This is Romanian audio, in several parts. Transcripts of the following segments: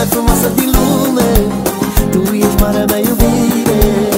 mai frumoasă din lume, tu ești marea mea iubire.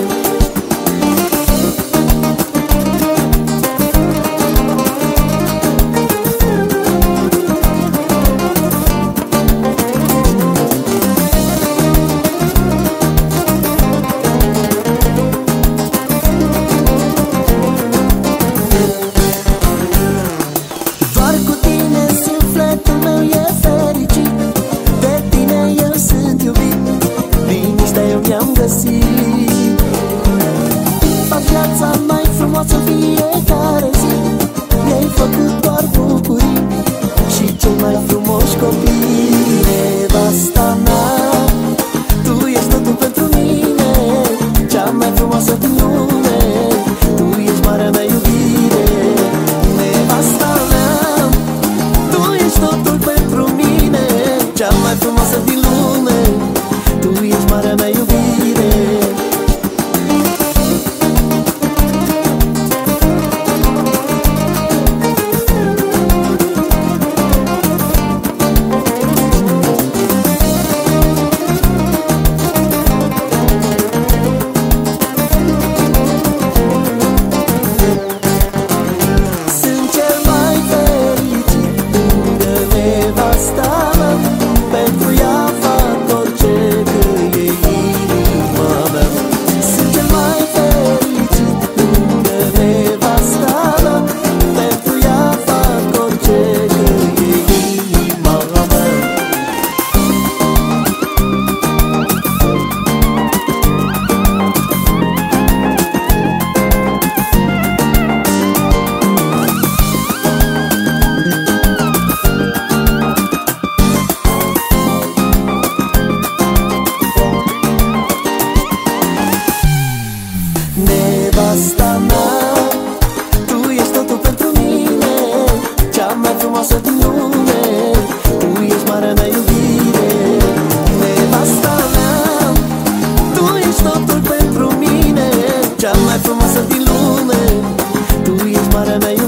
Doar cu tine sufletul meu e fericit, de tine eu sunt iubit, liniștea eu mi-am găsit. Fac viața mai frumoasă fiecare zi, mi-ai făcut doar bucurii și cei mai frumoși copii. Nevasta mea, tu ești totul pentru mine, cea mai frumoasă din lume, tu ești marea mea iubire. Nevasta mea, tu ești totul pentru mine, cea mai frumoasă din lume, tu ești marea mea iubire. Sunt cel mai fericit lângă nevasta mea, pentru ea fac orice, că e inima mea. Sunt cel mai fericit lângă nevasta mea, pentru ea fac orice, că e inima mea. Nevasta mea, tu ești totul pentru mine, cea mai frumoasă din lume, tu ești marea mea iubire. Nevasta mea, tu ești totul pentru mine, cea mai frumoasă din lume, tu ești marea mea iubire.